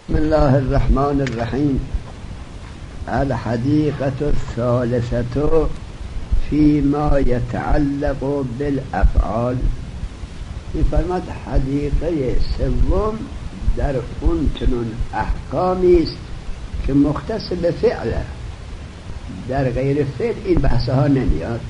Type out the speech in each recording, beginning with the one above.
بسم الله الرحمن الرحیم. الحدیقة الثالثة فيما يتعلق بالافعال. می‌فرماید حدیقه سوم در اون چنون احکامی است که مختص به فعله، در غیر فعل این بحثها نمیاد.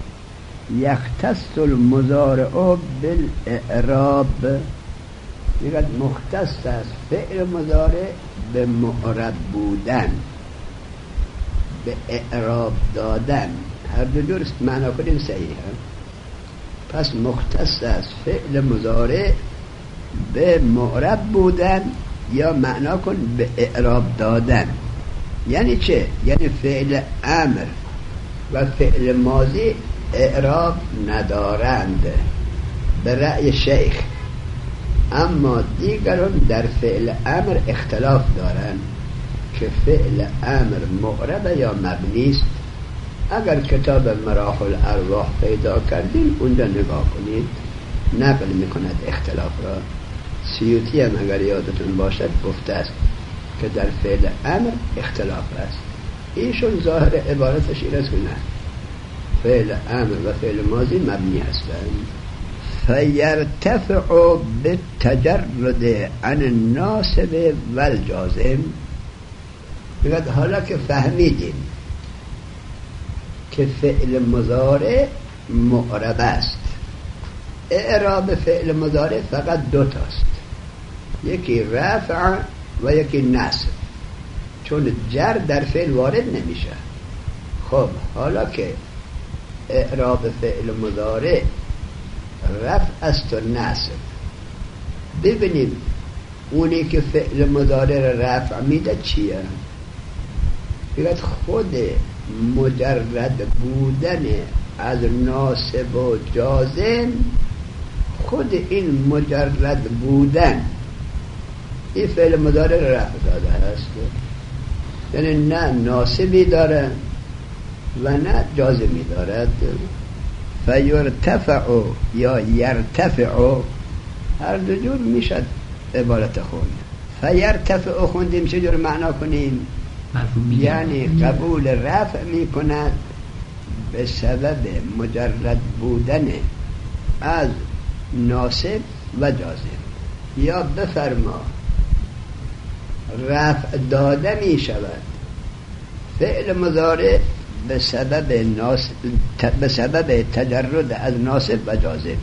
یختص المضارع بالاعراب، میگه مختص است فعل مضارع به معرب بودن، به اعراب دادن. هر دو درست معنا کنیم صحیحه. پس مختص است فعل مضارع به معرب بودن، یا معنا کن به اعراب دادن. یعنی چه؟ یعنی فعل امر و فعل ماضی اعراب ندارند به رأی شیخ، اما دیگران در فعل امر اختلاف دارند که فعل امر معرب یا مبنی است. اگر کتاب مراحل الارواح پیدا کردین اونجا نگاه کنید، نقل میکند اختلاف را. سیوطی هم اگر یادتون باشد گفته است که در فعل امر اختلاف است. ایشون ظاهر عبارتش این است که نه، فعل امر و فعل ماضی مبنی هستند. فیرتفع بالتجرد عن الناصب والجازم. بگید حالا که فهمیدیم که فعل مضارع معرب است، اعراب فعل مضارع فقط دو تاست، یکی رفع و یکی نصب، چون جر در فعل وارد نمیشه. خب حالا که اعراب فعل مضارع رفع است و نصب، ببینیم اونی که فعل مضارع رفع میده چیه؟ بگید خود مجرد بودن از ناصب و جازم، خود این مجرد بودن این فعل مضارع رفع داده هست، یعنی نه ناصبی داره و نه جازمی دارد. فیرتفع یا یرتفع هر دو جور میشد عبارت خون. فیرتفع خوندیم چجور معنا کنیم؟ یعنی قبول رفع میکند به سبب مجرد بودن از ناصب و جازم، یا بفرما رفع داده می شود فعل مضارع به سبب تجرد از ناصب و جازم.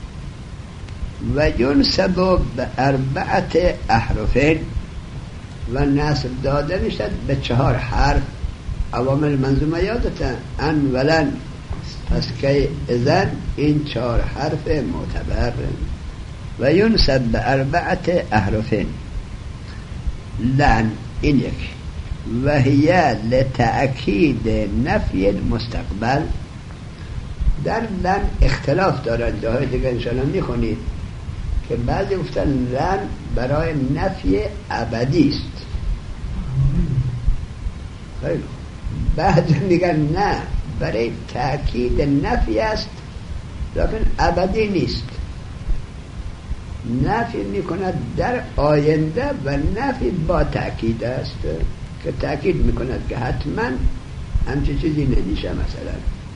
و ینصب به 4 احرف، و نصب داده می شود به 4 حرف. عوامل منظومه یادتن ان ولن، پس که اذن این 4 حرف معتبر. و ینصب به 4 احرف. لن این یک، و هی لتأکید نفی المستقبل. در لن اختلاف دارند، جاهای دیگه انشاءالله میخونید که بعضی گفتن لن برای نفی ابدی است، بعضی میگن نه برای تأکید نفی است لیکن ابدی نیست. نفی میکند در آینده و نفی با تأکید است که تأکید میکند که حتما همچه چیزی نمیشه. مثلا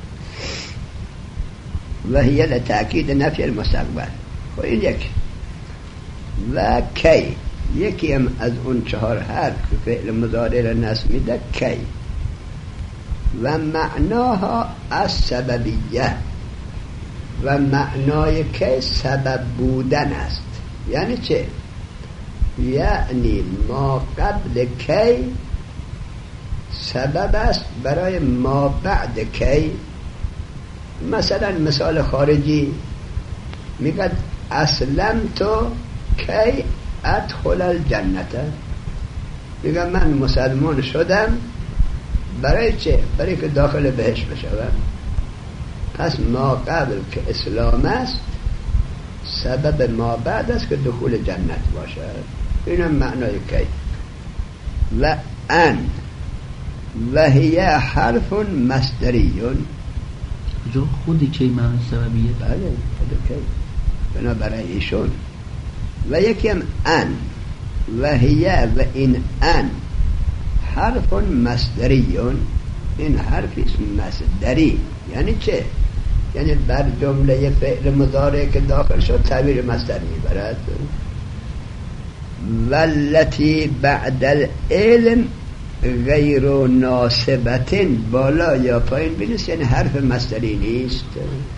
و هی لتأکید نفی المستقبل. خب این یک. و کی، یکی هم از اون 4 حرف که فعل مضارع را نصب میده، کی. و معناها از سببیه، و معنای کی سبب بودن است. یعنی چه؟ یعنی ما قبل کی سبب است برای ما بعد کی. مثلا مثال خارجی میگه اسلمت کی ادخل الجنت، میگه من مسلمان شدم برای چه؟ برای که داخل بهشت بشوم. پس ما قبل که اسلام است سبب ما بعد است که دخول جنت باشد. این معنای کی. و ان و هی حرف مصدریون. جو خودی کی معنی سببیه؟ بله خود کی بنابراین ایشون. و یکی هم ان و هیه و این ان حرف مصدریون، این حرفی مصدری. یعنی چه؟ یعنی بر جمله فعل مضارع که داخل شد تعبیر مصدر میبرد. والتی بعد العلم غیر ناسبتن، بالا یا پایین بینست، یعنی حرف مصدری نیست،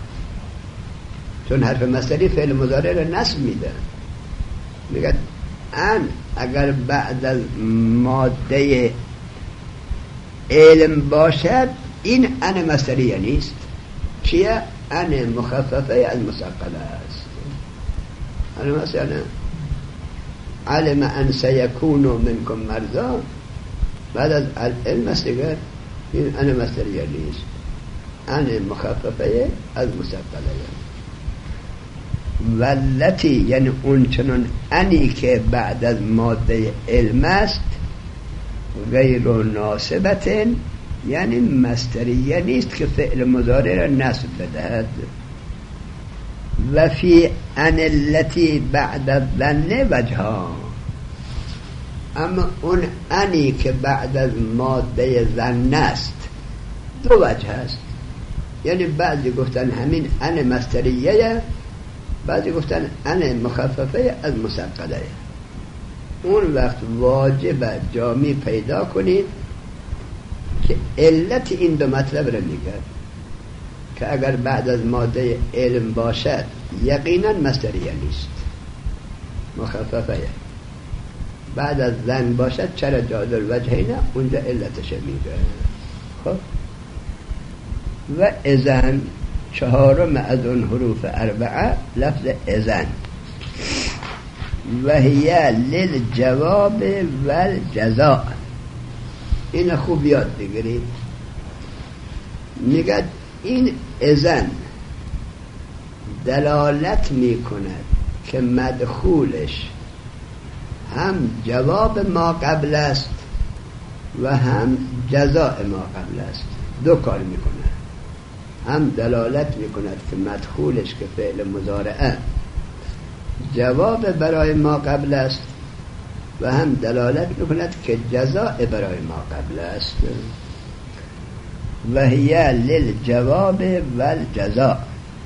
چون حرف مصدری فعل مضارع را نصب میده. میگه ان اگر بعد از ماده علم باشد، این ان مصدریه نیست. چیه؟ ان مخففه از مثقله است. ان مثلا علم ان سیکون منکم مرضا، بعد از علم است دیگر، این ان مصدریه نیست، ان مخففه از مثقله. والتی یعنی اون چنان انی که بعد از ماده علم است، غیر ناسبتن یعنی مصدریه نیست که فعل مضارع را نصب بدهد. و فی ان التی بعد الظن وجها، اما اون انی که بعد از ماده ظن است دو وجه است. یعنی بعضی گفتن همین ان مصدریه، بعضی گفتن ان مخففه از مثقله. اون وقت واجب جامی پیدا کنید که علت این دو مطلب را میگه، که اگر بعد از ماده علم باشد یقینا مصدریه نیست، مخففه. بعد از ظن باشد چرا جاز الوجهین، اونجا علتش میگه. خب و اذن چهارم از اون حروف اربعه لفظ اذن، و هی للجواب والجزاء. این خوب یاد بگیرید. میگه این اذن دلالت میکند که مدخولش هم جواب ما قبل است و هم جزاء ما قبل است. دو کار میکنه، هم دلالت میکند که مدخولش که فعل مضارعه جواب برای ما قبل است و هم دلالت میکند که جزاء برای ما قبل است. و هی للجواب والجزاء.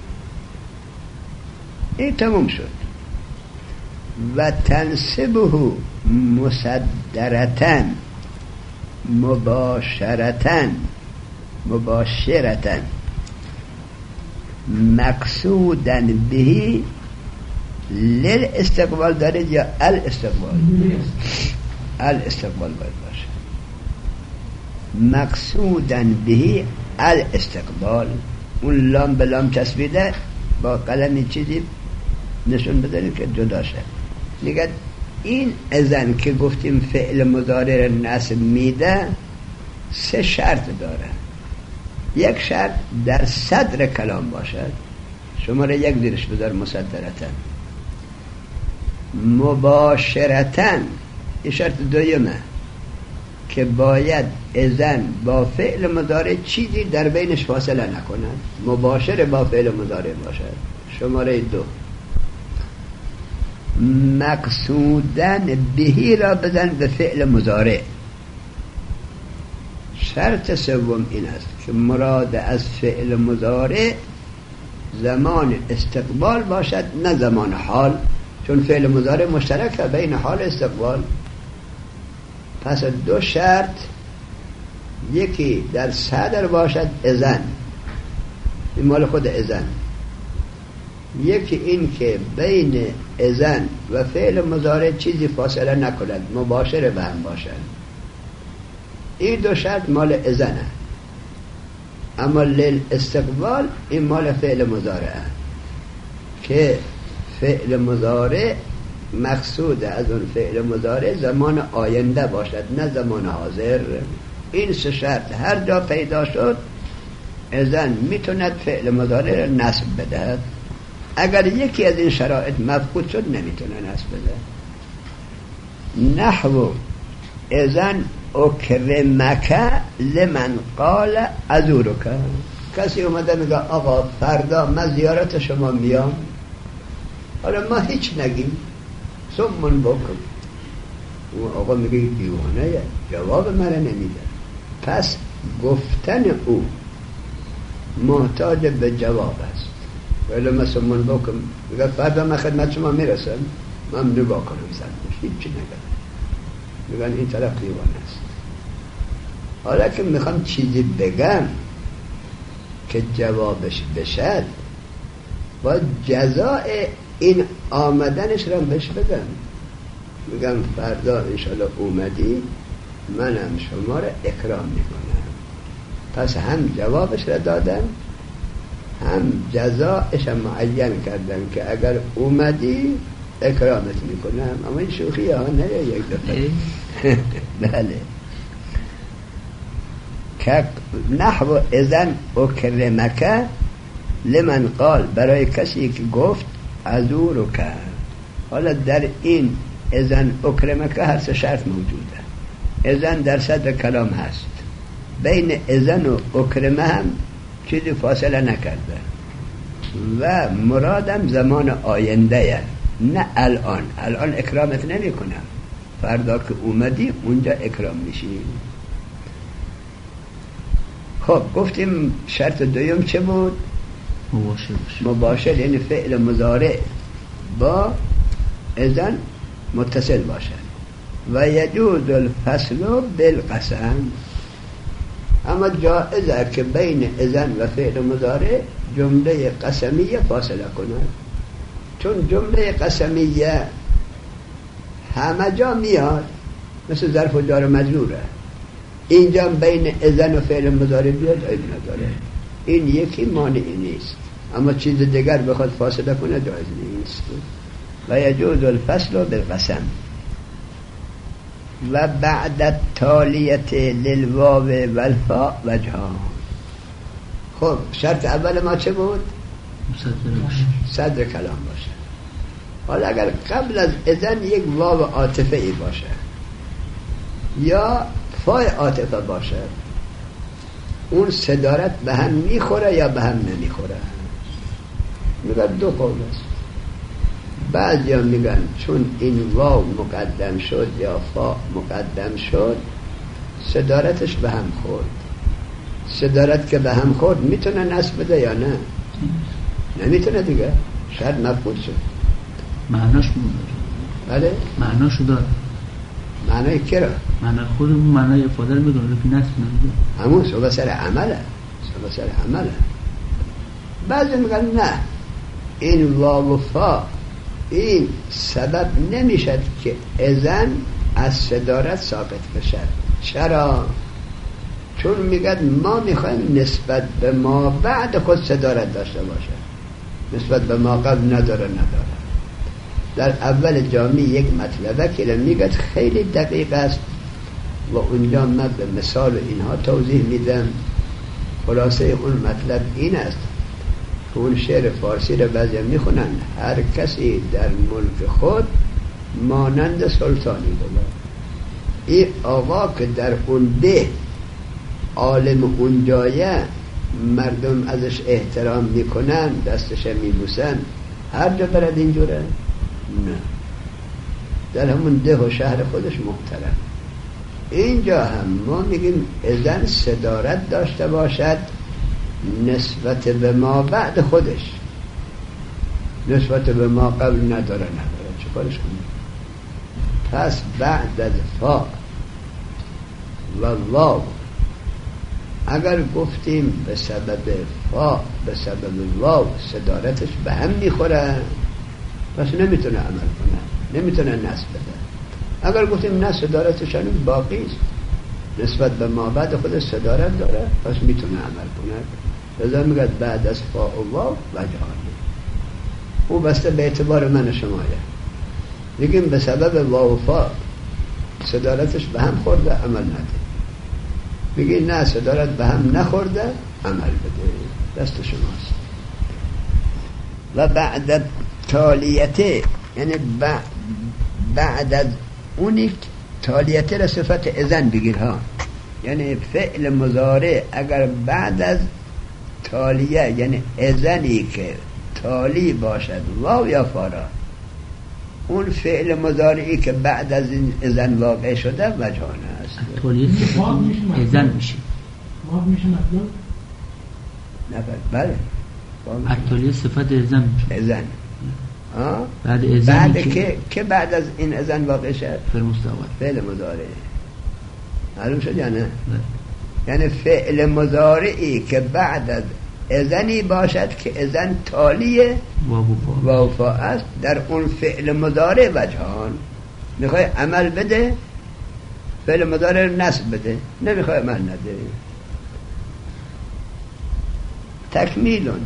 این تموم شد. و تنصبه مصدرتن مباشرتن مقصودن بهی للاستقبال دارید یا الاستقبال؟ الاستقبال باید باشه. مقصودن بهی الاستقبال. اون لام به لام چسبیده، با قلمی چیزی نشون بدارید که جدا شد. میگه این اذن که گفتیم فعل مضارع نصب میده، سه شرط داره. یک شرط در صدر کلام باشد، شماره یک زیرش بذار مصدرتن. مباشرتن این شرط دویمه که باید اذن با فعل مضارع چیزی در بینش فاصله نکنند، مباشر با فعل مضارع باشد. شماره دو. مقصودن بهی را بزن به فعل مضارع. شرط سوم این است که مراد از فعل مضارع زمان استقبال باشد، نه زمان حال، چون فعل مضارع مشترک بین حال استقبال. پس دو شرط، یکی در صدر باشد اذن، این مال خود اذن، یکی این که بین اذن و فعل مضارع چیزی فاصله نکند، مباشر به هم باشد. این دو شرط مال اذنه. اما للاستقبال این مال فعل مضارعه، که فعل مضارع مقصود از اون فعل مضارع زمان آینده باشد، نه زمان حاضر. این سه شرط هر جا پیدا شد، اذن میتوند فعل مضارع را نصب بدهد. اگر یکی از این شرایط مفقود شد نمیتونه نصب بده. نحو اذن اکرمک لمن قال ازورک. کسی اومده میگه آقا فردا من زیارت شما میام، حالا ما هیچ نگیم، سمون بکن، اون آقا میگه دیوانه، جواب مرا نمیده. پس گفتن او محتاج به جواب است. ولی مثلا من بکنم میگه فردا من خدمت شما میرسم، من نگاه کنم سرمش هیچی نگم، میگن این طرف دیوانه است. حالا که میخوام چیزی بگم که جوابش بشد، باید جزای این آمدنش رو بهش بدم. میگم فردا انشالله اومدی، منم شما رو اکرام میکنم. پس هم جوابش رو دادم، هم جزایش هم معین کردم که اگر اومدی اکرامت میکنم. اما این شوخی ها نه یک دفعه. بله. که نحو اذن اکرمک لمن قال، برای کسی که گفت ازورک. حالا در این اذن اکرمک هر سه شرط موجوده. اذن در صدر کلام هست، بین اذن و اکرمه هم چیزی فاصله نکرده و مرادم زمان آینده، نه الان. الان اکرامت نمی کنم، فردا که اومدی اونجا اکرام میشی. خب گفتیم شرط دوم چه بود؟ مباشر، یعنی فعل مضارع با اذن متصل باشد. و یجوز الفصل بالقسم، اما جائزه که بین اذن و فعل مضارع جمله قسمیه فاصله کنه، چون جمله قسمیه همه جا میاد، مثل ظرف و جار و مجروره. اینجا بین اذن و فعل مضارع بیاد عیب نداره، این یکی مانعی نیست. اما چیز دیگر بخواد فاصله کنه جایز نیست. و یجوز الفصل بالقسم. و بعد التالیت للواو والفاء وجهان. خب شرط اول ما چه بود؟ صدر کلام باشه. حالا اگر قبل از اذن یک واو عاطفه ای باشه یا فای عاطفه باشه، اون صدارت به هم میخوره یا به هم نمیخوره؟ میگن دو قول است. بعضی ها میگن چون این واو مقدم شد یا فا مقدم شد صدارتش به هم خورد. صدارت که به هم خورد میتونه نصب بده یا نه؟ نمیتونه دیگه، شاید مفقود شد. معناش بود. بله؟ معناشو داره. معنای کی را؟ معنای خودمون، معنای افاده رو میدونه که نصب نمیده. همون صحبه سر عمله، صحبه سر عمله. بعضی میگن نه، این واو و فا این سبب نمیشد که اذن از صدارت ثابت بشد. چرا؟ چون میگن ما میخوایم نسبت به ما بعد خود صدارت داشته باشه، نسبت به ما قبل نداره. در اول جامعه یک مطلبه که میگه خیلی دقیق است و اونجا من به مثال اینها توضیح میدم. خلاصه اون مطلب این است که اون شعر فارسی رو بعضی میخونن: هر کسی در ملک خود مانند سلطانی بود. این آقا که در اون ده عالم اون جایه، مردم ازش احترام میکنن، دستش میبوسن، هر جا برد اینجوره؟ نه، در همون ده و شهر خودش محترم. اینجا هم ما میگیم اذن صدارت داشته باشد نسبت به ما بعد خودش، نسبت به ما قبل نداره. چه کارش کنیم؟ پس بعد از فا و واو اگر گفتیم به سبب فا به سبب واو صدارتش به هم میخوره، پس نمیتونه عمل کنه، نمیتونه نصب بده. اگر گفتیم نه، صدارتش هنوز باقی است، نسبت به ما بعد خودش صدارت داره، پس میتونه عمل کنه. لذا میگه بعد از فا و واو وجهانی. او بسته به اعتبار من شمایه. میگیم به سبب واو و فا صدارتش به هم خورده، عمل نده. میگی نه، صدارت به هم نخورده، عمل بده. دست شماست. و بعد تالیته، یعنی بعد از اونی تالیته را صفت اذن بگیر ها، یعنی فعل مضارع اگر بعد از تالیه، یعنی اذنی که تالی باشد واو یا فارا، اون فعل مضارعی که بعد از این اذن واقع شده وجهان است. تولیه اذن میشه. ما میشه مطلوب؟ نه بله. تولیه صفت اذن میشه. اذن. بعد اذن بعد که بعد از این اذن واقع شد فعل مضارع. معلوم شد یا نه؟ یعنی فعل مضارعی که بعد از اذنی باشد که اذن تالیه واوفا است، در اون فعل مضارع وجهان. میخوای عمل بده فعل مضارع نصب بده، نمیخوای عمل نده. تکمیلون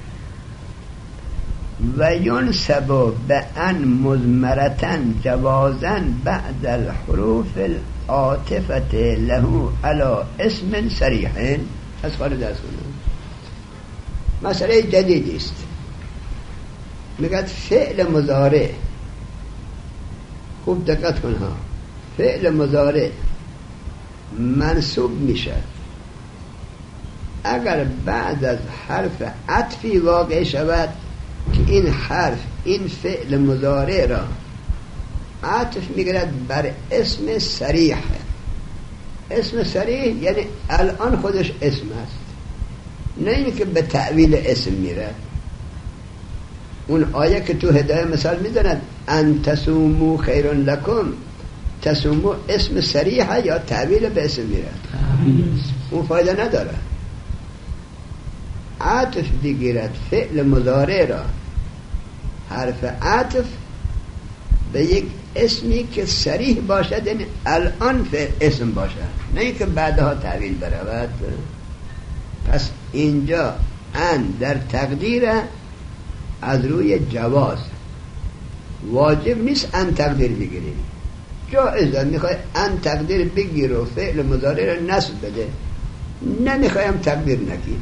و ینسب بأن مضمرتن جوازا بعد الحروف العاطفة له على اسم صریح. از خارج از مسئله جدیدی است. میگه فعل مضارع، خوب دقت کن ها، فعل مضارع منصوب میشه اگر بعد از حرف عطفی واقع شود که این حرف این فعل مضارع را عطف میگرد بر اسم صریح. اسم صریح یعنی الان خودش اسم است، نه این که به تعویل اسم میره. اون آیه که تو هدایه مثال میزند ان تصوموا خیر لکم، تصوموا اسم صریحه یا تعویل به اسم میره؟ اون فایده نداره. عطف بگیرد فعل مضارع را، حرف عطف به یک اسمی که صریح باشد، یعنی الان اسم باشد، نه اینکه بعدها تعویل برود. پس اینجا ان در تقدیر از روی جواز، واجب نیست ان تقدیر بگیری، جایزه. میخوای ان تقدیر بگیر و فعل مضارع را نصب بده، نمیخوایم تقدیر نگیر.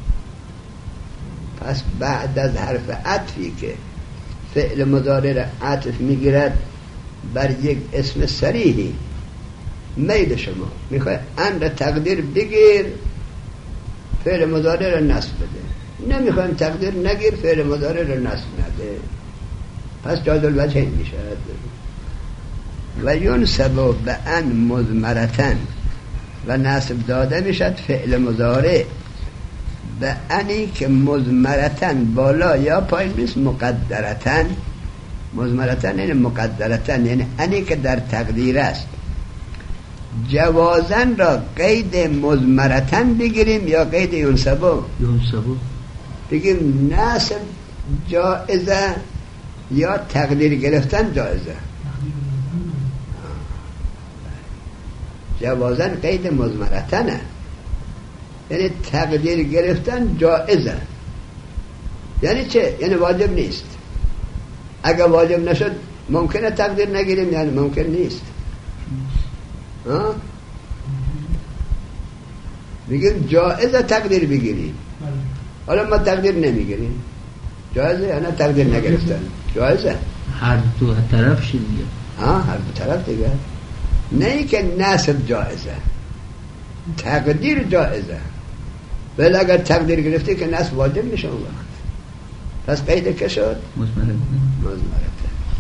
پس بعد از حرف عطفی که فعل مضارع را عطف میگیرد بر یک اسم صریحی، میل شما میخوای ان را تقدیر بگیر فعل مضارع را نصب بده، نمیخوایم تقدیر نگیر فعل مضارع را نصب نده. پس جاز الوجهین میشه. و ینسب بأن مضمرتن، و نصب داده میشد فعل مضارع به انی که مضمرتن بالا یا پایین نیست، مقدرتن. مضمرتن یعنی مقدرتن، یعنی انی که در تقدیر است. جوازن را قید مضمرتن بگیریم یا قید ینسبو؟ بگیم نصب جائزه یا تقدیر گرفتن جائزه. جوازن قید مضمرتنه، یعنی تقدیر گرفتن جائزه. یعنی چه؟ یعنی واجب نیست. اگر واجب نشد ممکنه تقدیر نگیریم، یعنی ممکن نیست. بگیم جائزه تقدیر بگیریم، حالا ما تقدیر نمیگیریم، جائزه یا نه تقدیر نگرفتن جائزه؟ هر دو طرف شد دیگه. هر دو طرف دیگه. نه ای که نصب جائزه، تقدیر جائزه. ولی اگر تقدیر گرفتی که نصب واجب میشه اون وقت. پس قید که شد؟ مضمرته.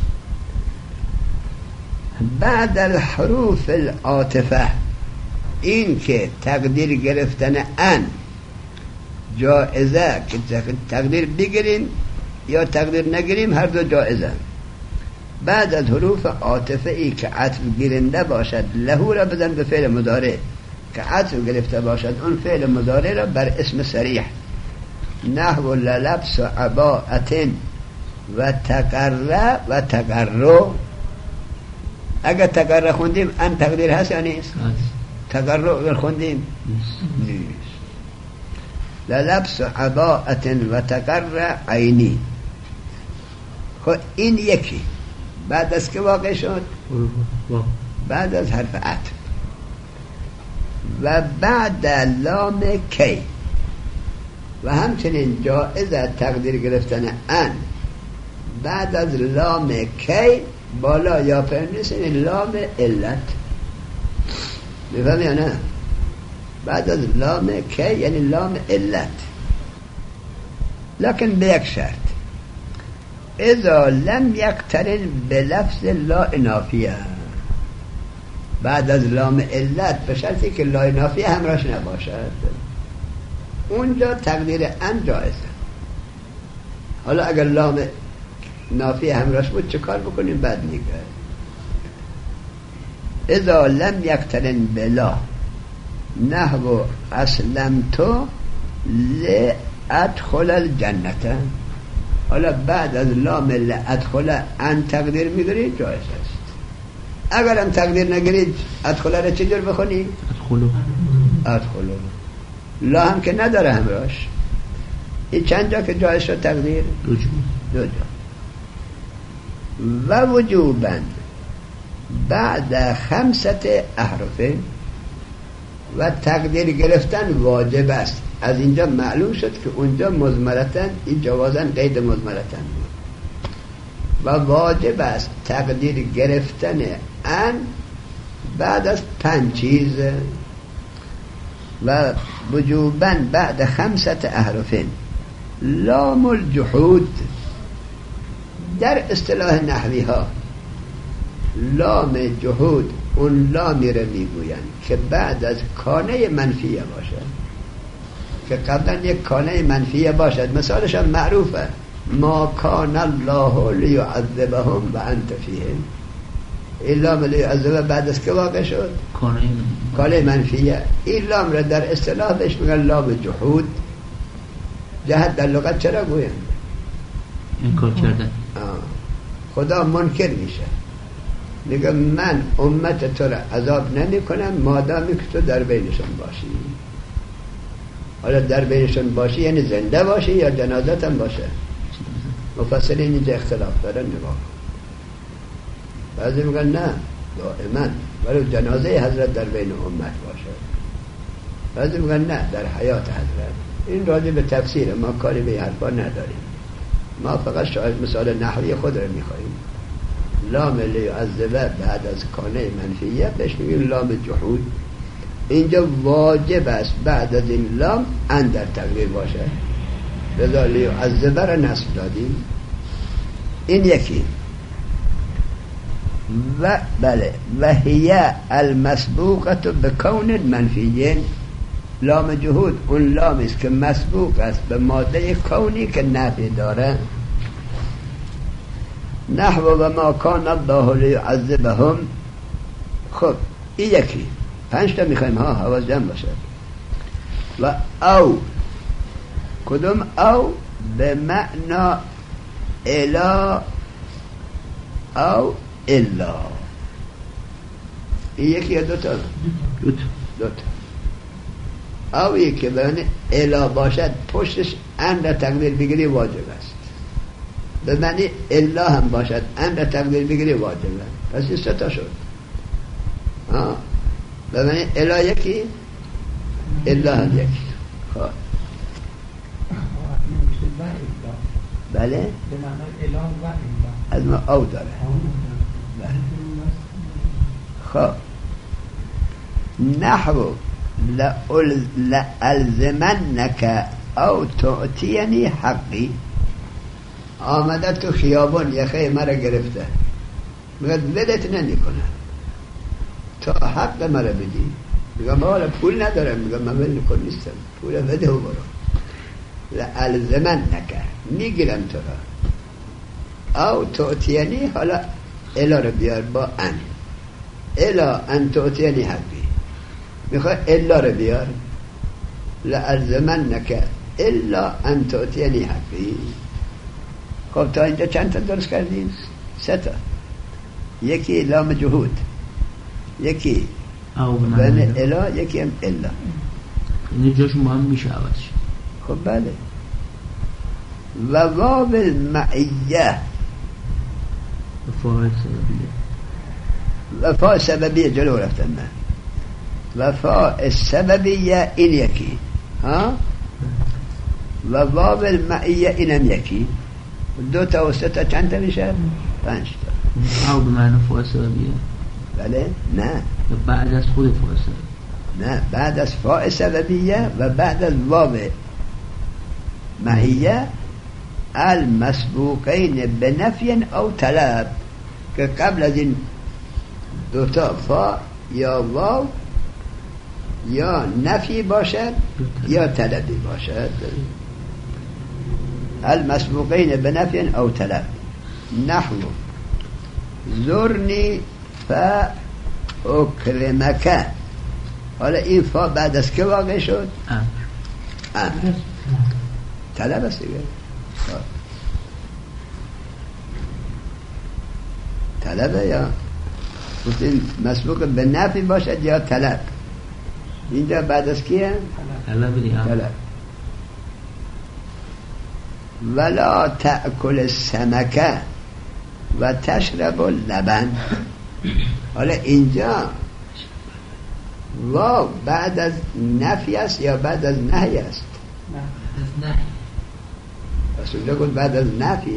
بعد الحروف العاطفه، این که تقدیر گرفتن ان جائزه، که تقدیر بگیریم یا تقدیر نگیریم هر دو جائزه. بعد از حروف عاطفه ای که عطف گیرنده باشد، لهو را بزن به فعل مضارع که عطف گرفته باشد اون فعل مضارع را بر اسم صریح. نحو للبس عباءة و تقره و تقرو. اگر تقره خوندیم ان تقدیر هست یا نیست؟ تقرو اگر خوندیم نیست. للبس عباءة و تقره عینی. خب این یکی بعد از که واقع شد؟ بعد از حرف عطف. و بعد لام کی، و همچنین جائزه تقدیر گرفتن ان بعد از لام کی، بالا یا پایین نیست، این لام علت. میفهمی یا نه؟ بعد از لام کی یعنی لام علت، لکن به یک شرط. اذا لم یقترن به لفظ لا نافیه، بعد از لام علت به شرطی که لا نافیه همراهش نباشد، اونجا تقدیر ان جایزه. حالا اگر لام نافیه همراهش بود چه کار بکنیم؟ بعد میگه اذا لم یقترن بلا نحو اسلمتو لادخل الجنه. حالا بعد از لام لادخل ان تقدیر میگیرید جایز است. اگرم تقدیر نگیرید ادخل را چجور بخونی؟ ادخلو. لا هم که نداره همراهش. این چند جا که جایز شد تقدیر؟ دو جا. و وجوباً بعد 5 احرف و تقدیر گرفتن واجب است. از اینجا معلوم شد که اونجا مضمرتن، این جوازن قید مضمرتن بود و واجب است تقدیر گرفتن ان بعد از 5 چیز. و وجوباً بعد 5 احرف لام الجحود. در اصطلاح نحوی ها لام جحود اون لامی رو میگویند که بعد از کانه منفیه باشد، که قبلا یک کانه منفیه باشد. مثالش هم معروفه، ما کان الله لیعذبهم و انت فیهم. این لام لیعذبه بعد از که واقع شد؟ کانه منفیه. این لام را در اصطلاح بهش میگن لام جحود. جهت در لغت چرا گویند؟ انکار کردن. خدا منکر میشه، میگه من امت تو را عذاب نمی کنم مادامی که تو در بینشون باشی. حالا در بینشون باشی یعنی زنده باشی یا جنازت هم باشه؟ مفسرین اینجا اختلاف دارن. نگاه بعضی میگن نه دائما ولی جنازه حضرت در بین امت باشه، بعضی میگن نه در حیات حضرت. این راجع به تفسیر، ما کاری به حرفا نداریم، ما فقط شاید مثال نحوی خود رو میخواییم. لام لیعذبه بعد از کانه منفیه بهش میگیم لام جحود. اینجا واجب است بعد از این لام ان در تقدیر باشه، لذا لیعذبه را نصب دادیم. این یکی. و بله و هی المسبوقه بکون منفیین. لام جهود اون لامی است که مسبوق است به ماده کونی که نفی داره. نحو و ما کان الله لیعذبهم. خب این یکی. 5 تا میخوایم ها، حواس جمع باشه. و او کدوم او؟ به معنا الا او الا. این یکی یا دوتا؟ دوتا. او یکی به معنی الا باشد پشتش ان را تقدیر بگیری واجب است، به معنی الا هم باشد ان را تقدیر بگیری واجب است. پس این 3 تا شد. به معنی الا یکی، الا هم یکی. خب بله به معنی الا و الا از ما او داره. بله. خب نحو لألزمنك او تعطینی حقی. آمده تو خیابان یخه مرا گرفته، میگه بدت نمی کنم تا حق مرا بدی. میگه ما حالا پول ندارم، میگه من ول کن نیستم، پول بده و برو. لألزمنك میگیرم تو را. او تعطینی حالا الا رو بیار با ان، الا ان تعطینی حقی. میخوای الا رو بیار، لألزمنك الا ان تعطینی حقی. خب تا اینجا چند تا درست کردیم؟ 3 تا. یکی لام جهود، یکی بین الا، یکی هم الا. این جاشون با هم میشه عوضش. خب بله. و واو المعیه و فاء سببیه جلو رفتن من. و فاء سببیه این یکی ها، و واو المعیه اینم یکی. 2 تا و 3 تا چند تا میشه؟ 5 تا. او به معنی فاء سببیه. بله نه بعد از خود فاء سببیه. نه بعد از فاء سببیه و بعد از واو معیه المسبوقین به نفی او طلب، که قبل از این دوتا فا یا واو یا نفی باشد یا طلبی باشد. المسبوقین به نفی او طلب. نحو زرنی فاکرمک. حالا این فا بعد از که واقع شد؟ امر. طلب است دیگه. طلبه یا گفتیم مسبوق به نفی باشد یا طلب. اینجا بعد از کیه؟ طلب. ولا تأکل السمک و تشرب اللبن. حالا اینجا واو بعد از نفی است یا بعد از نهی است؟ بعد از نهی. رسول الله گفت بعد از نفی.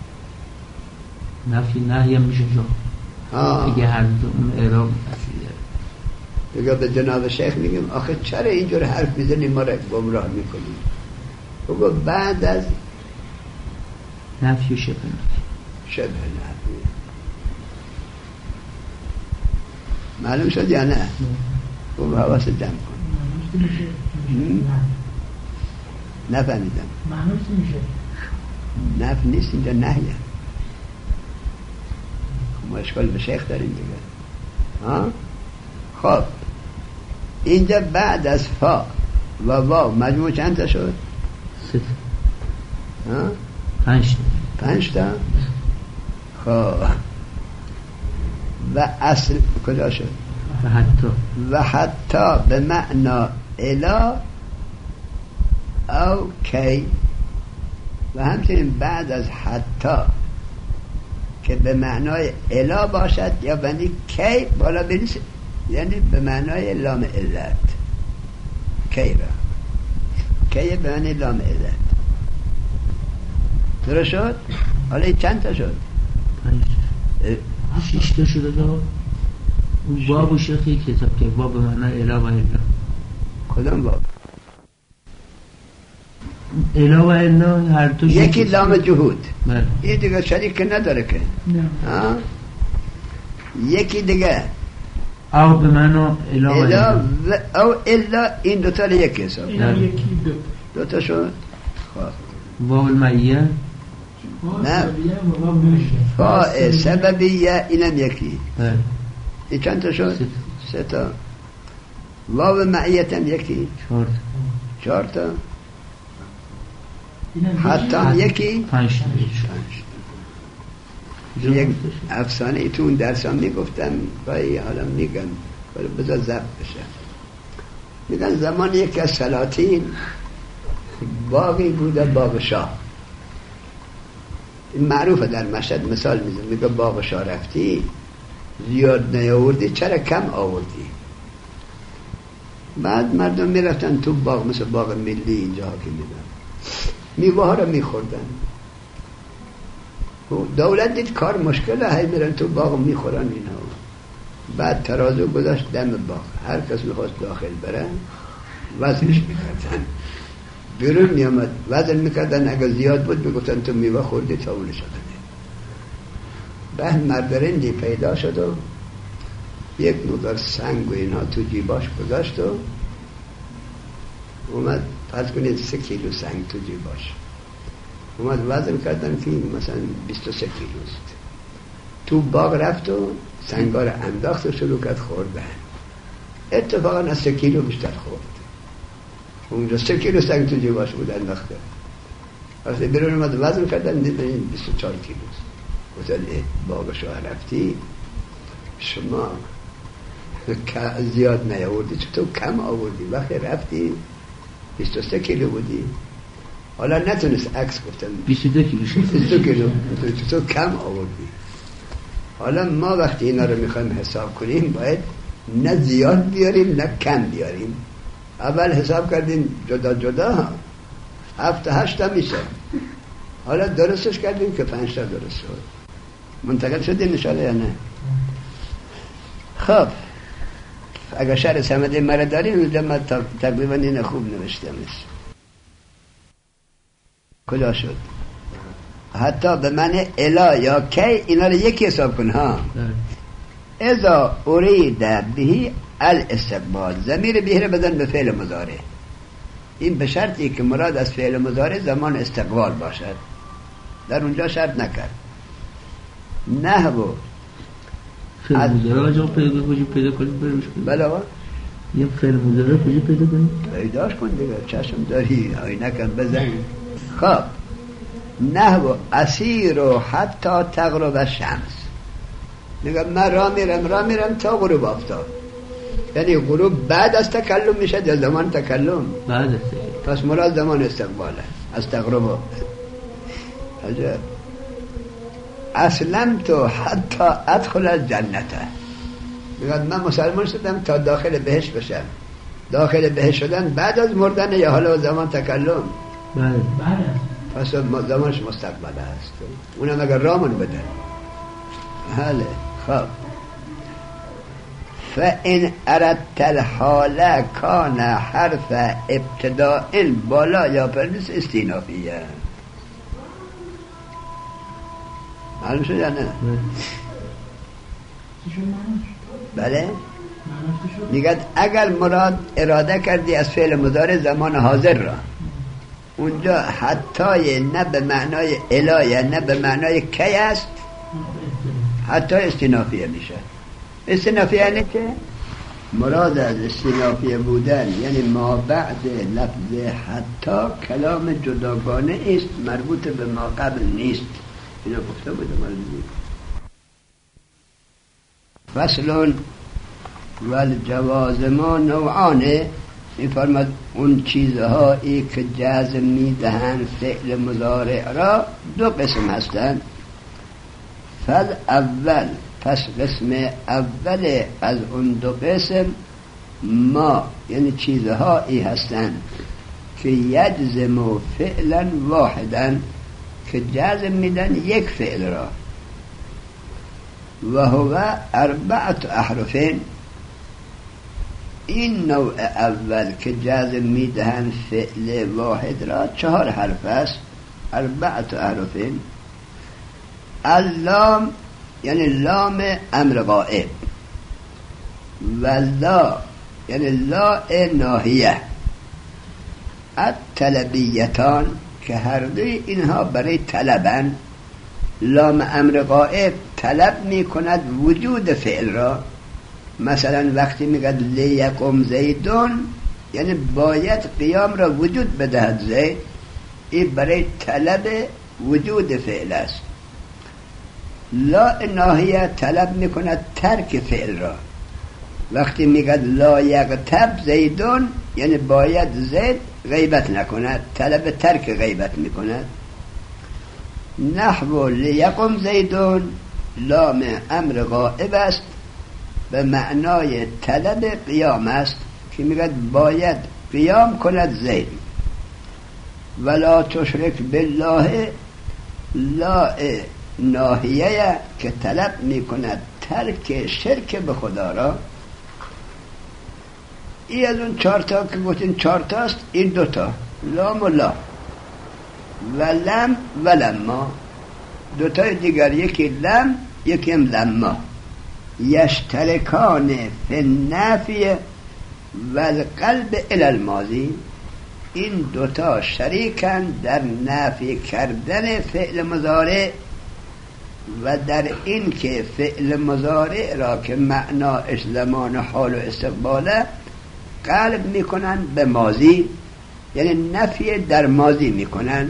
نفی نهی هم میشه جو دیگه، هر دو اون اعراب اصلیه. دیگه به جناب شیخ میگیم آخه چرا اینجور حرف میزنی ما را گمراه میکنی؟ بگو بعد از نفی و شبه نفی. شبه نفی معلوم شد یا نه؟ بگو حواست جمع کن. نفهمیدم. معنوش میشه نفی نیست اینجا نهیه. ما اشکال به شیخ داریم دیگه. خب اینجا بعد از فا و واو مجموع چند تا شد؟ 3 5 تا. خب و اصل کجا شد؟ و حتی به معنا الا او کی. و همچنین بعد از حتی که به معنای الا باشد یا بندی کی بالا بریسه، یعنی به معنای لام علت. کی را کی به معنی لام علت. درست شد؟ حالا این چند تا شد؟ 6 تا شده دو. اون باب و شیخی کتاب که باب به معنای الا و الا. کدام باب؟ الا و الا هر دو یکی لام جهود. بله. این دیگه شریک نداره که. نه. یکی دیگه او به معنی الا و الا الا او الا. این دوتا رو یکی حساب. این یکی دوتا شد. خب واو المعیه نه فاء سببیه اینم یکی. بله. این چند تا شد؟ 3 تا. واو معیت هم یکی. 4 تا. حتی هم یکی. 5 تا. یک افسانه ای تو اون درس هم میگفتم ولی حالا میگم ولی بذار ضبط بشه. میگن زمان یکی از سلاطین باقی بوده، باغ شاه. این معروفه در مشهد. مثال میزن میگه باغ شاه رفتی زیاد نیاوردی چرا کم آوردی؟ بعد مردم میرفتن تو باغ، مثل باغ ملی اینجا که میدن میوه ها رو میخوردن. دولت دید کار مشکله، هی میرن تو باغ میخورن اینا. بعد ترازو گذاشت دم باغ، هر کس میخواست داخل بره وزنش میکردن، بیرون میامد وزن میکردن. اگر زیاد بود میگفتن تو میوه خوردی تاول شده. بعد مردرندی پیدا شد و یک مقدار سنگ و اینها تو جیباش گذاشت و اومد فرض کنید 3 کیلو سنگ تو جیباش. اومد وزن کردن که مثلا 23 کیلوست. تو باغ رفت و سنگا رو انداخت و شروع کرد خوردن. اتفاقا از 3 کیلو بیشتر خورد. اونجا 3 کیلو سنگ تو جیباش بود انداخته. وقتی بیرون اومد وزن کردن دیدن 24 کیلوست. گفتن باغ شاه رفتی شما زیاد نیاوردی، چطور کم آوردی؟ وقتی رفتی 23 کیلو بودی، حالا نتونست عکس گفتن 22 کیلو چطور کم آوردی؟ حالا ما وقتی اینا رو میخوایم حساب کنیم باید نه زیاد بیاریم نه کم بیاریم. اول حساب کردیم جدا جدا 7-8 تا میشه، حالا درستش کردیم که 5 تا درست شد. منتقل شدیم نشاله یا نه؟ خب اگر شهر سمده مرا داریم اونجا من تقریبا این خوب نوشتمش. کجا شد؟ حتی به معنی الا یا کی اینا رو یکی حساب کن ها. اذا ارید بهی الاستقبال، ضمیر به رو بدن به فعل مضارع. این به شرطی که مراد از فعل مضارع زمان استقبال باشد، در اونجا شرط نکرد. نحو فعل مضارع جا پیدا کنیم بله یه فعل مضارع کجا پیدا کنیم؟ پیداش کن دیگه، چشم داری آینکم بزن. خب نحو اسیر و حتی تغرب الشمس، میگم من راه میرم تا غروب آفتاب. یعنی غروب بعد از تکلم میشه یا زمان تکلم؟ بعد از پس مراد زمان استقباله از تغرب. عجب. اسلمت حتی ادخل الجنه، میگم من مسلمان شدم تا داخل بهشت بشم. داخل بهشت شدن بعد از مردن یا حالا زمان تکلم؟ بعد. پس زمانش مستقبل است. اونم اگر رامون بده. حاله خب فإن اردت الحال کان حرف ابتداء بالا یا پرنس استینافیه. معلوم شد یا نه؟ بله میگه اگر مراد اراده کردی از فعل مضارع زمان حاضر را، اونجا حتی نه به معنای الایه نه به معنای کی است، حتی استینافیه میشه. استینافیه یعنی که مراد از استینافیه بودن یعنی ما بعد لفظ حتی کلام جداگانه است، مربوط به ما قبل نیست. اینو گفته بودم. فصل والجواز ما نوعانه، می‌فرماد اون چیزهایی که جزم میدهند فعل مضارع را دو قسم هستند. اول پس قسم اول از اون دو قسم ما یعنی چیزهایی هستند که یجزم فعلا واحدا، که جزم میدن یک فعل را، و هو 4 احرفین. این نوع اول که جزم میدهند فعل واحد را 4 حرف است، 4 احرفین. اللام یعنی لام امر غائب، و لا یعنی لا ناهیه، الطلبیتان که هر دوی اینها برای طلبن. لام امر غائب طلب می کند وجود فعل را. مثلا وقتی میگد لیقم زیدون یعنی باید قیام را وجود بدهد زید، این برای طلب وجود فعل است. لا ناهیه طلب میکند ترک فعل را. وقتی میگد لا یغتب زیدون یعنی باید زید غیبت نکند، طلب ترک غیبت میکند. نحو لیقم زیدون لام امر غائب است، به معنای طلب قیام است که میگد باید قیام کند زید. ولا تشرک بالله لا ناهیه که طلب میکند ترک شرک به خدا را. این از اون 4 تا که گفتین 4 تاست، این 2 تا لام و لا و لم و لما. 2 تای دیگر یکی لم یکی هم لما. یشترکان فی النفی و القلب الی الماضی. این 2 تا شریکن در نفی کردن فعل مضارع و در این که فعل مضارع را که معناش زمان حال و استقباله قلب میکنن به ماضی، یعنی نفی در ماضی میکنن.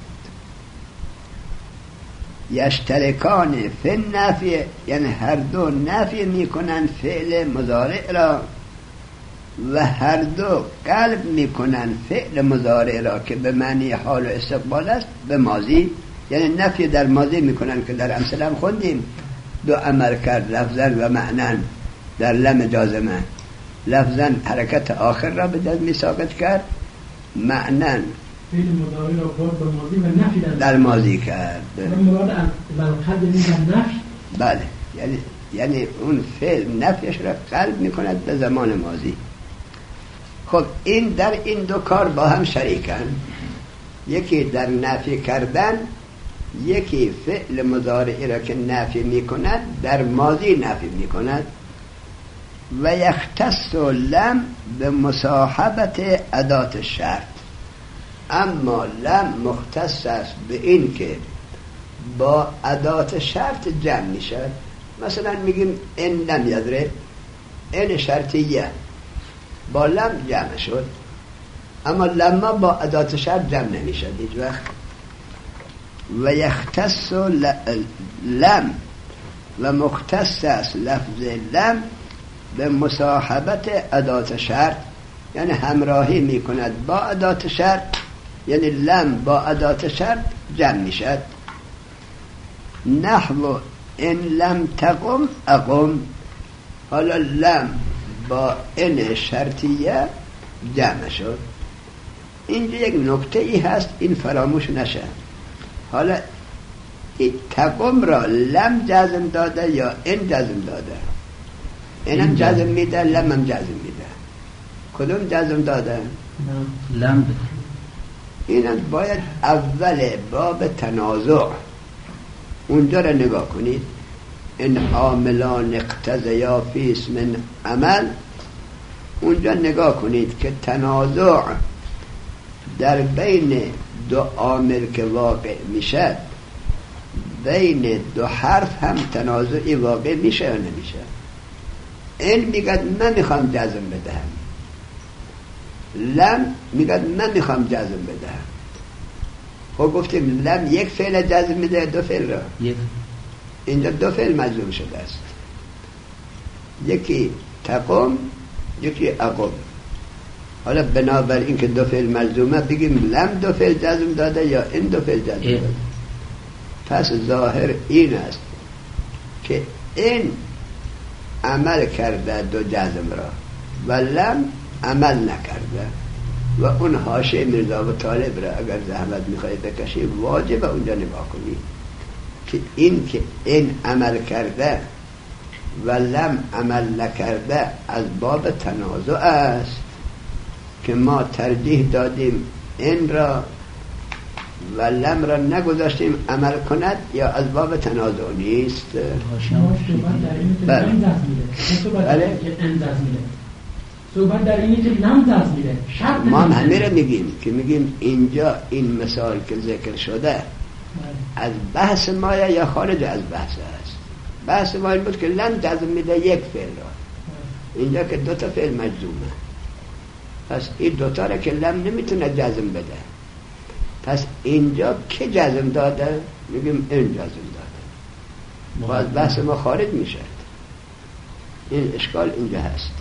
یشترکان فی النفی یعنی هر دو نفی میکنن فعل مضارع را و هر دو قلب میکنن فعل مضارع را که به معنی حال و استقبال است به ماضی، یعنی نفی در ماضی میکنن که در امثله هم خوندیم. 2 عمل کرد لفظا و معنی در لم جازمه. لفظا حرکت آخر را به دست می ساقط کرد، معنی فعل مضارع را برد به ماضی و نفی در ماضی کرد. مراد القلب میگن نفی. بله یعنی اون فعل نفیش را قلب می کند به زمان ماضی. خب این در این 2 کار با هم شریکن، یکی در نفی کردن یکی فعل مضارعی را که نفی میکند در ماضی نفی میکند. و یختص لم به مصاحبت ادات شرط، اما لم مختص است به این که با ادات شرط جمع میشد. مثلا میگیم ان لم یضرب، ان شرطیه با لم جمع شد، اما لما با ادات شرط جمع نمیشد هیچ وقت. و یختص لم و مختص است لفظ لم به مصاحبت ادات شرط، یعنی همراهی میکند با ادات شرط، یعنی لم با ادات شرط جمع میشد. نحو ان لم تقم اقم، حالا لم با ان شرطیه جمع شد. اینجا یک نکته ای هست این فراموش نشه. حالا تقم را لم جزم داده یا ان جزم داده؟ اینم جزم میده، لم هم جزم میده. کدوم جزم داده؟ لم. اینم باید اول باب تنازع اونجا را نگاه کنید. این عاملان اقتضیا فی اسم عمل، اونجا نگاه کنید که تنازع در بین دو عامل که واقع میشه، بین دو حرف هم تنازعی واقع میشه یا نمیشه؟ این میگه من میخوام جزم بدهم، لم میگه من میخوام جزم بدهم. خب گفتیم لم یک فعل جزم میده، دو فعل را یک. اینجا دو فعل مجزوم شده است، یکی تقم یکی اقم. حالا بنابر این که دو فعل مجزومه بگیم لم دو فعل جزم داده یا این دو فعل جزم داده؟ پس ظاهر این است که این عمل کرده دو جزم را و لم عمل نکرده. و اون حاشیه میرزا و طالب را اگر زحمت میخوای بکشی واجب اونجا نگاه کنی که این عمل کرده و لم عمل نکرده از باب تنازع است که ما ترجیح دادیم این را و لم را نگذاشتیم عمل کند، یا از باب تنازع نیست؟ صحبت در اینی که لم دست میده. ما همه را میگیم که میگیم اینجا این مثال که ذکر شده از بحث ما یا خارج از بحث است. بحث ما این بود که لم جزم میده یک فعل را، اینجا که دوتا فعل مجزومه، پس این دوتا را که لم نمیتونه جزم بده، پس اینجا که جزم داده؟ میگیم این جزم داده، باز بحث ما خارج میشه. این اشکال اینجا هست.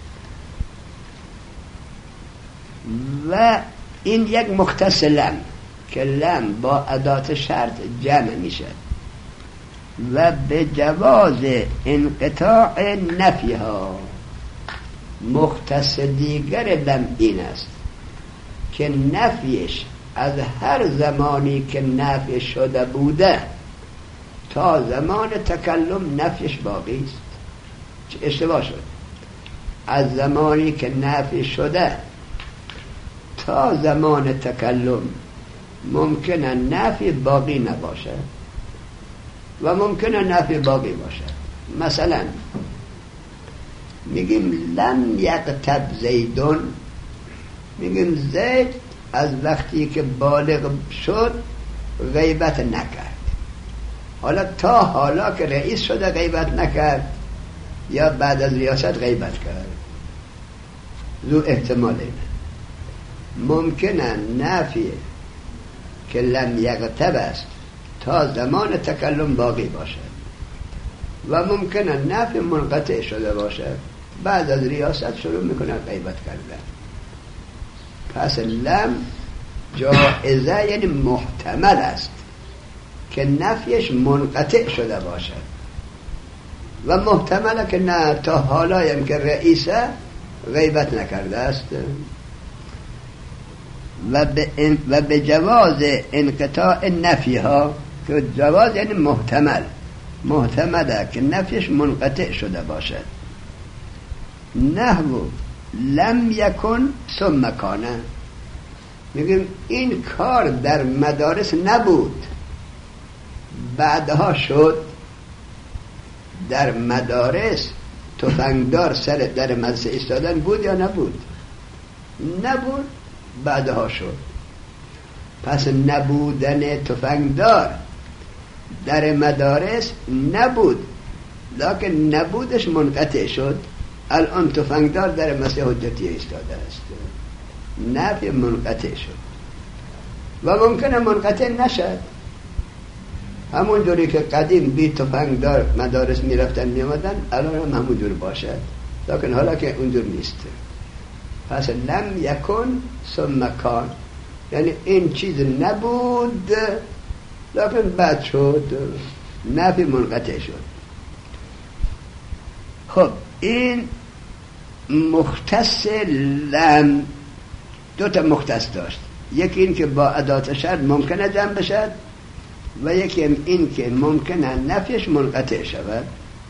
و این یک مختص لم که لم با ادات شرط جمع میشه. و به جواز انقطاع نفی ها، مختص دیگر لم این است که نفیش از هر زمانی که نفی شده بوده تا زمان تکلم نفیش باقی است. چه اشتباه شد؟ از زمانی که نفی شده تا زمان تکلم ممکنه نفی باقی نباشه و ممکنه نفی باقی باشه. مثلا میگیم لم یغتب زیدون، میگیم زید از وقتی که بالغ شد غیبت نکرد. حالا تا حالا که رئیس شده غیبت نکرد یا بعد از ریاست غیبت کرد؟ ذو احتمال اینه. ممکنه نفی که لم یغتب است تا زمان تکلم باقی باشه و ممکنه نفی منقطع شده باشه، بعد از ریاست شروع میکنه غیبت کردن. پس لم جائزه یعنی محتمل است که نفیش منقطع شده باشه و محتمله که نه تا حالایم که رئیسه غیبت نکرده است. و به جواز انقطاع نفی ها، که جواز یعنی محتمله که نفیش منقطع شده باشد. نحو لم یکن ثم کان، میگیم این کار در مدارس نبود بعدها شد در مدارس تفنگدار سر در مدرسه ایستادن بود یا نبود؟ نبود، بعدها شد. پس نبودن تفنگدار در مدارس نبود، لکن نبودش منقطع شد. الان تفنگدار در مسجد حجتی ایستاده است، نفی منقطع شد و ممکنه منقطع نشد. همون جوری که قدیم بی تفنگدار مدارس می رفتن می آمدن، الان هم همون جور باشد، لکن حالا که اونجور نیست. پس لم یکن ثم کان، یعنی این چیز نبود لکن بعد شد، نفی منقطع شد. خب این مختص لم دو تا مختص داشت، یکی این که با ادات شرط ممکنه جمع بشد و یکی این که ممکنه نفیش منقطع شود.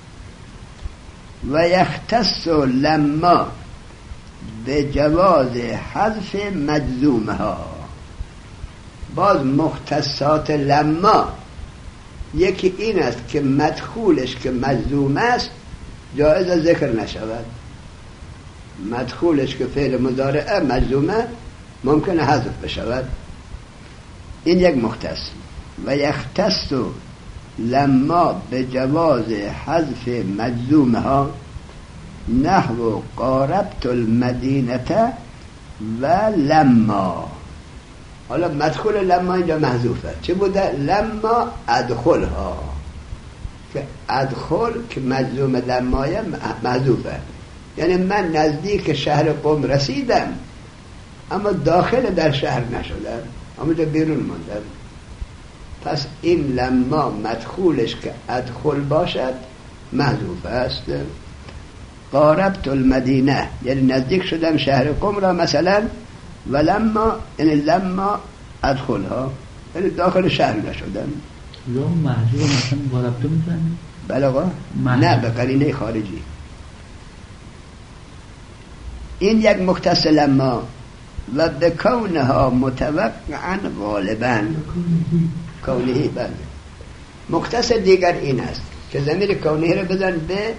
و یختص لما به جواز حذف مجزومها. باز مختصات لما یکی این است که مدخولش که مجزوم است جایز ذکر نشود، مدخولش که فعل مضارع مجزومه ممکنه حذف بشود، این یک مختص. و یختص لما به جواز حذف مجزومها نحو قاربت المدینه و لما. حالا مدخول لما اینجا محذوفه، چه بوده؟ لما ادخلها، که ادخل که مجزوم لمایه محذوفه، یعنی من نزدیک شهر قم رسیدم اما داخل در شهر نشدم، همونجا بیرون ماندم. پس این لما مدخولش که ادخل باشد محذوف است. قاربت المدینه یعنی نزدیک شدم شهر قم را مثلا، و لما یعنی لما ادخلها یعنی داخل شهر نشدم. یا محذوف مثلا قاربت میزنی؟ بله آقا، نه به قرینه خارجی. این یک مختص لما. و به کونها متوقعا غالبا، کونهی. بله. مختص دیگر این است که ضمیر کونهی رو بزن به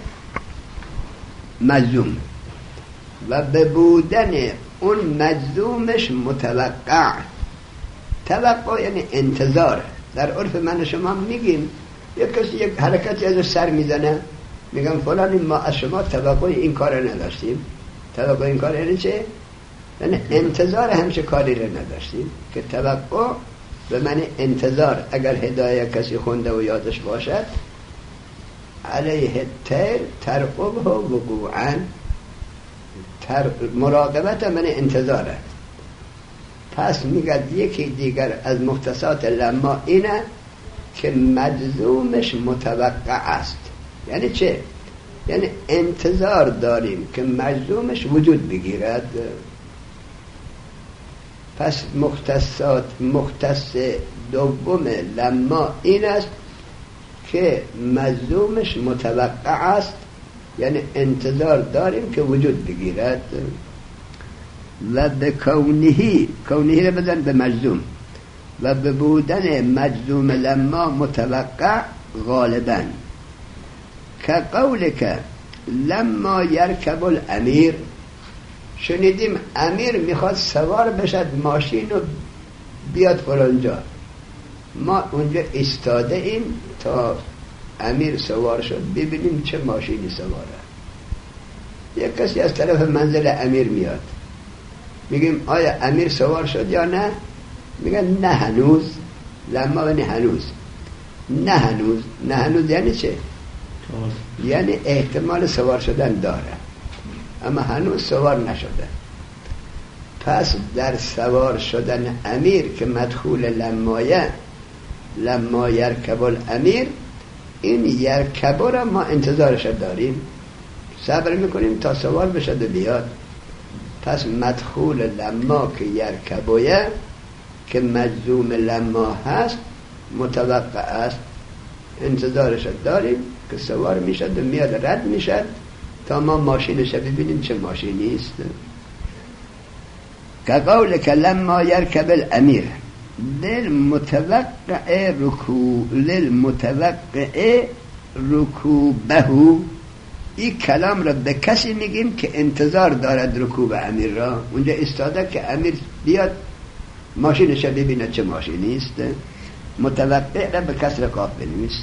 مجزوم و به بودن اون مجزومش متوقع. توقع یعنی انتظار. در عرف من شما میگیم یک کسی یک حرکتی ازش سر میزنه، میگم فلانی ما از شما توقع این کار رو نداشتیم. توقع این کار یعنی چه؟ یعنی انتظار همچه کاری رو نداشتیم، که توقع به معنی انتظار. اگر هدایه کسی خونده و یادش باشد، علیه الطیر ترقبه وقوعا، مراقبت من انتظاره. پس میگه یکی دیگر از مختصات لما اینه که مجزومش متوقع است. یعنی چه؟ یعنی انتظار داریم که مجزومش وجود بگیرد. پس مختص دوم لما این است که مجزومش متوقع است، یعنی انتظار داریم که وجود بگیرد. و به کونهی رو بدن به مجزوم، و به بودن مجزوم لما متوقع غالبا. که قول که لما یرکب الامیر، شنیدیم امیر میخواد سوار بشد ماشین و بیاد فلانجا، ما اونجا ایستاده ایم تا امیر سوار شد ببینیم چه ماشینی سواره. یک کسی از طرف منزل امیر میاد، میگیم آیا امیر سوار شد یا نه؟ میگن نه هنوز. لما یعنی هنوز. نه هنوز یعنی چه؟ یعنی احتمال سوار شدن داره اما هنوز سوار نشده. پس در سوار شدن امیر که مدخول لمایه، لما یرکب الامیر، این یرکب را ما انتظارش داریم، صبر میکنیم تا سوار بشد و بیاد. پس مدخول لما که یرکبویه که مجزوم لما هست متوقع است، انتظارش داریم که سوار میشد و میاد رد میشد تا ما ماشینش ببینیم چه ماشینی است. که قول که لما یرکب الامیر، للمتوقع رکوبه. این کلام را به کسی میگیم که انتظار دارد رکوب امیر را. اونجا استاده که امیر بیاد ماشینش ببینه چه ماشینی است. متوقع را به کسر قاف بنویس.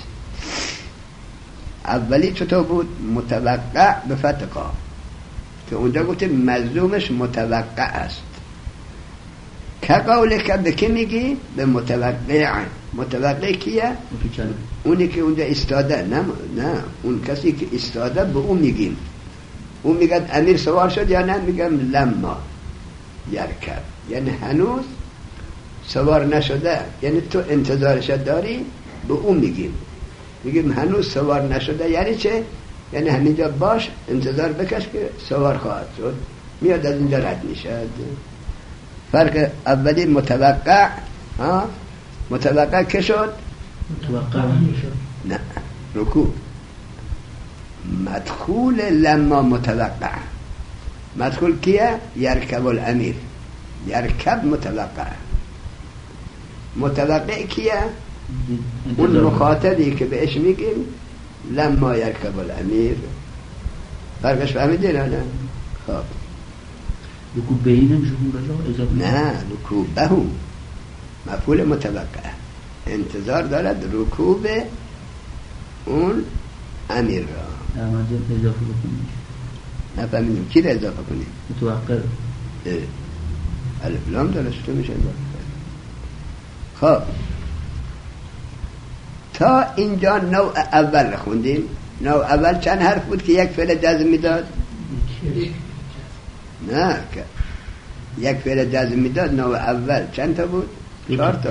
اولی چطور بود؟ متوقع به فتح قاف، که اونجا گفتیم مظلومش متوقع است. که قوله که به که میگی؟ به متوقع. متوقع کیه؟ اونی که اونجا استاده. نه اون کسی که استاده به اون میگیم. اون میگه امیر سوار شد یا نه؟ میگم لما یرکب، یعنی هنوز سوار نشده، یعنی تو انتظارش داری، به اون میگیم هنوز سوار نشده. یعنی چه؟ یعنی همینجا باش، انتظار بکش که سوار خواهد شد، میاد از اینجا رد میشه. فرق اولی متوقع. متوقع که شد؟ متوقع نه، رکوع. مدخول لما متوقع. مدخول کیه؟ یرکب الامیر. یرکب متوقع. متوقع کیه؟ اون مخاطبی که بهش میگیم لما یرکب الامیر. فرقش فهمیدین نه؟ خب رکوب بهی نمیشه اضافه؟ نه، رکوب بهو مفعول متوقع، انتظار دارد رکوب اون امیر را. اضافه بکنیم. نفهمیدیم کی را اضافه کنیم؟ متوقع. الف لام داره چطور میشه اضافه کنیم؟ خب تا اینجا نوع اول خوندیم. نوع اول چند حرف بود که یک فعل جزم میداد؟ نه، که یک فعل جزم میداد. نوع اول چند تا بود؟ 4 تا.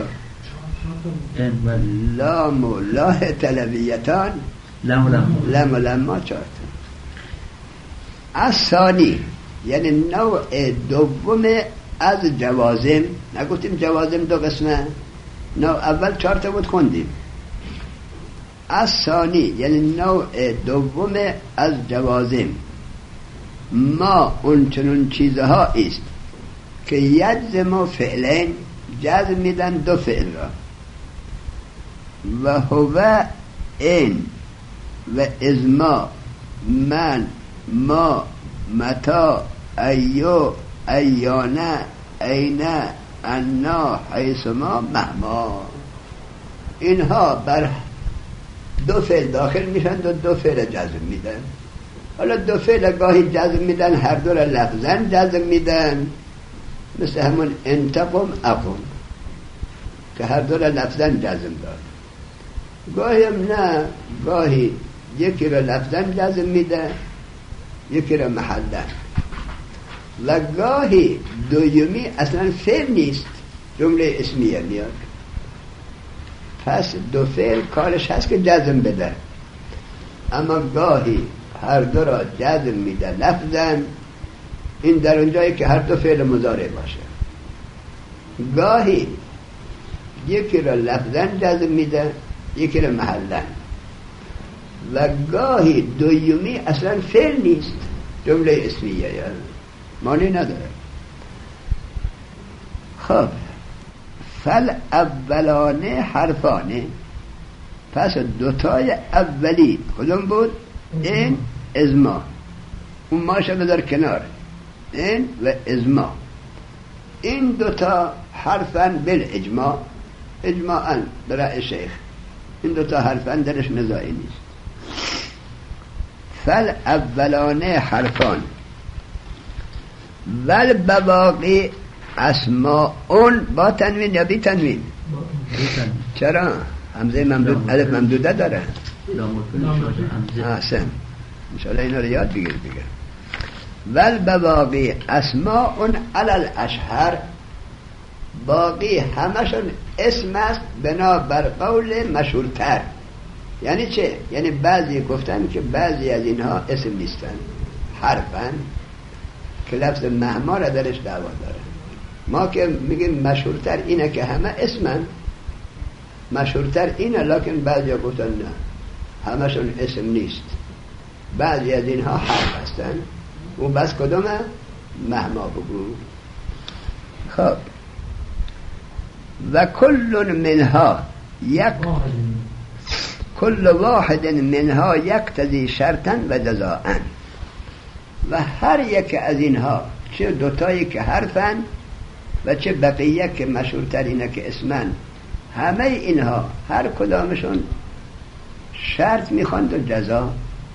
لام و لاه طلبیتان، لام و لما 4 تا. الثانی یعنی نوع دوم از جوازم. نگفتیم جوازم دو قسمه؟ نوع اول 4 تا بود خوندیم. الثانی یعنی نوع دوم از جوازم ما اون چنون چیزها است که یجزم فعلین، جزم میدن دو فعل را، و هو این و ازما من ما متا ایو ایانه اینه انا حیثما مهما. اینها بر دو فعل داخل میشن و دو فعل جزم میدن. حالا دو فعل گاهی جزم میدن، هر دو را لفظاً جزم میدن، مثل همون انتقم اقم که هر دو را لفظاً جزم داد. گاهی هم نه، گاهی یکی را لفظاً جزم میده، یکی را محلا. و گاهی دومی اصلا فعل نیست، جمله اسمیه میاد. پس دو فعل کارش هست که جزم بده، اما گاهی هر دو را جزم میده لفظاً. این در اونجایی که هر دو فعل مضارع باشه. گاهی یکی را لفظاً جزم میده، یکی را محلاً. و گاهی دومی اصلا فعل نیست، جمله اسمیه، یعنی معنی نداره. خب فل اولانه حرفانه. پس دوتای اولی کدوم بود؟ این ازما. اون ماشه بذار کنار، این و ازما. این دوتا حرفن بالاجماع، اجماعاً برای شیخ این دوتا حرفن درش نزاعی نیست. فل اولانه حرفان ول بواقی اسماء با تنوین یا بی تنوین؟ چرا؟ همزه ممدود، الف ممدوده داره. احسن، انشاءالله اینا رو یاد بگیر دیگه. ول بواقی اسماء علی الاشهر. باقی همشون اسم است بنا بر قول مشهورتر. یعنی چه؟ یعنی بعضی گفتن که بعضی از اینها اسم نیستن، حرفن که لفظ مهما را درش دعوا داره. ما که میگیم مشهورتر اینه که همه اسمن، مشهورتر اینه، لکن بعضی گفتن نه، همشون اسم نیست، بعضی از اینها حرف هستن. و بس کدومه؟ مهما بگو. خب و کل واحد منها یقتضی شرطا و جزاء. و هر یک از اینها، چه دوتایی که حرفن و چه بقیه که مشهورترینه که اسمن، همه اینها هر کدامشون شرط میخواند و جزا.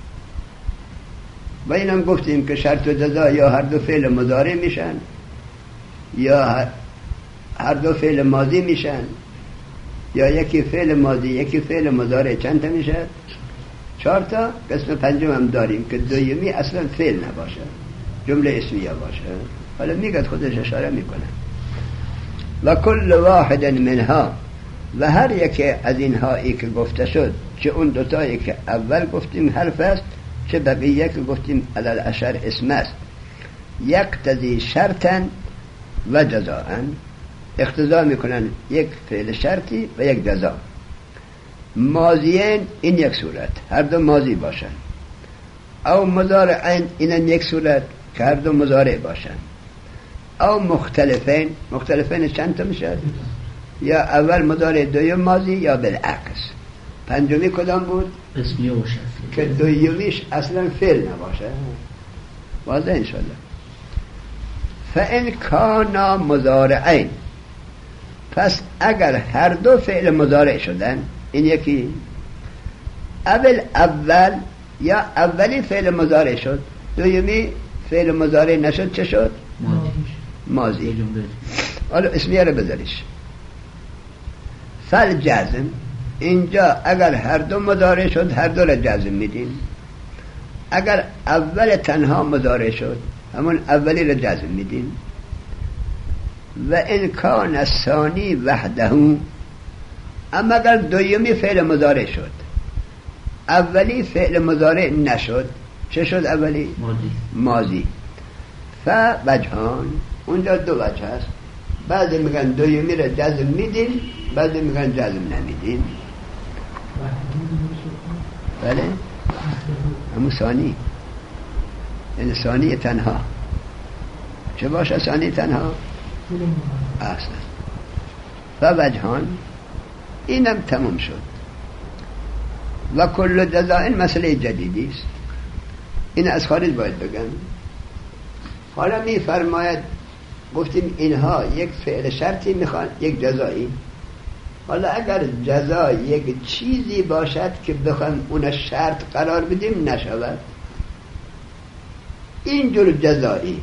و اینم گفتیم که شرط و جزا یا هر دو فعل مضارع میشن یا هر دو فعل ماضی میشن یا یکی فعل ماضی یکی فعل مضارع. چند تا میشه؟ 4 تا. قسم پنجم هم داریم که دویمی اصلا فعل نباشه، جمله اسمیه باشه. حالا میگه خودش اشاره میکنه و کل واحد منها، و هر یکی از اینهایی که گفته شد، چه اون دوتایی که اول گفتیم حرف است چه بقیه که گفتیم علل اشر اسم است، یقتضی شرطا و جزاء، اقتضا میکنن یک فعل شرطی و یک جزا. ماضیین این یک صورت، هر دو ماضی باشن، او مضارعین این یک صورت که هر دو مضارع باشن، او مختلفین چند تا میشه؟ یا اول مضارع دویم ماضی یا بالعکس. پنجمی کدام بود؟ اسمیه و شرطی که دویمیش اصلا فعل نباشه. واضح انشالله. فإن کانا مضارعین، پس اگر هر دو فعل مضارع شدن، این یکی اول یا اولی فعل مضارع شد، دویمی فعل مضارع نشد، چه شد؟ ماضی. حالا اسمیه رو بذاریش. فالجزم، اینجا اگر هر دو مضارع شد هر دو را جزم میدیم. اگر اول تنها مضارع شد همون اولی را جزم میدیم. و ان کان الثانی وحده، اما اگر دویمی فعل مضارع شد اولی فعل مضارع نشد، چه شد اولی؟ ماضی. فوجهان، اونجا دو وجه هست. بعضی میگن دویمی را جزم میدیم، بعضی میگن جزم نمیدیم. بله همون ثانی، یعنی ثانی تنها. چه باشه ثانی تنها؟ اصلا. فوجهان، اینم تمام شد. و کل جزاء مسئله جدیدی است، این از خارج باید بگم. حالا می فرماید گفتیم اینها یک فعل شرطی میخوان یک جزایی. حالا اگر جزا یک چیزی باشد که بخوایم اون شرط قرار بدیم نشود، اینجور جزایی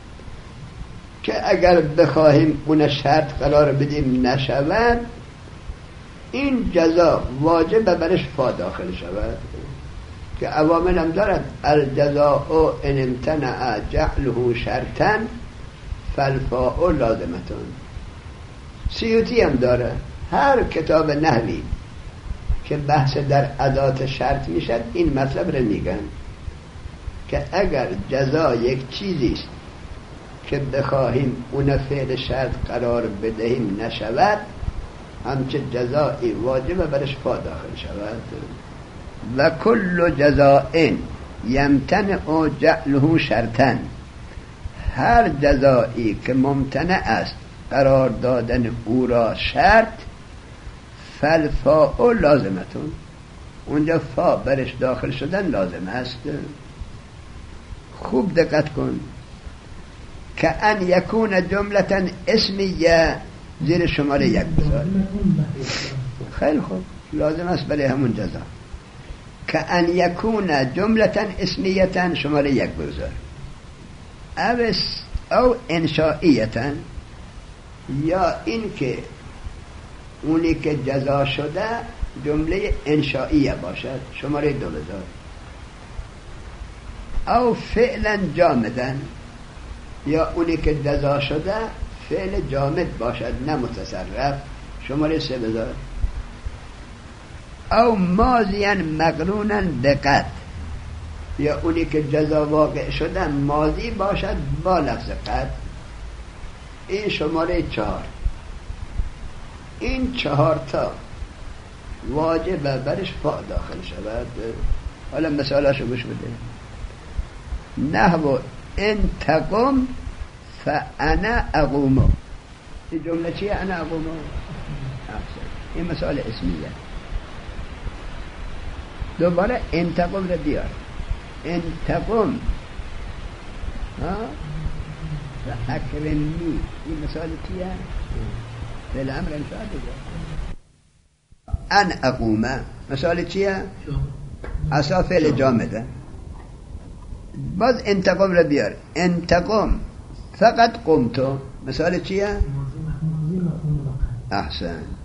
که اگر بخواهیم اون شرط قرار بدیم نشود، این جزا واجب برش فا داخل شود که عوامل هم دارد. الجزاء ان امتنع جعله شرطا فالفاء لازمتون. سیوطی هم داره. هر کتاب نحوی که بحث در ادات شرط میشد این مطلب رو میگن که اگر جزا یک چیزی است که بخواهیم اون فعل شرط قرار بدهیم نشود، همچه جزایی واجب برش فا داخل شود. و کل جزاء یمتنع جعله شرطا، هر جزایی که ممتنع است قرار دادن او را شرط، فالفاء لازمتون، اونجا فا برش داخل شدن لازم است. خوب دقت کن. که ان یکون جملتا اسمیه، زیر شماره 1 بذار. خیلی خوب، لازم است برای همون جزا. که ان یکون جملتا اسمیه، شماره 1 بذار. او انشائیتا، یا این که اونی که جزا شده جمله انشائیه باشد، شماره 2 بذار. او فعلا جامدن، یا اونی که جزا شده فعل جامد باشد نه متصرف، شماره 3 بذار. او ماضیا مقرونا بقد، یا اونی که جزا واقع شده ماضی باشد با لفظ قد، این شماره 4. این 4 تا واجب برش فا داخل شود. حالا مثالاشو گوش بده. نحو ان تقم فانا اقوم، این جمله چیه؟ انا اقوم. احسن. این مثال اسمیه. دوباره انتقم رو بیار. انتقم و اکرمی. این مثال چیه؟ فعل امر انشاء دیگه. ان اقوم مثال چیه؟ عصا فعل جامده. باز انتقم رو بیار. انتقم فقط قمتو مثال چیه؟ احسن.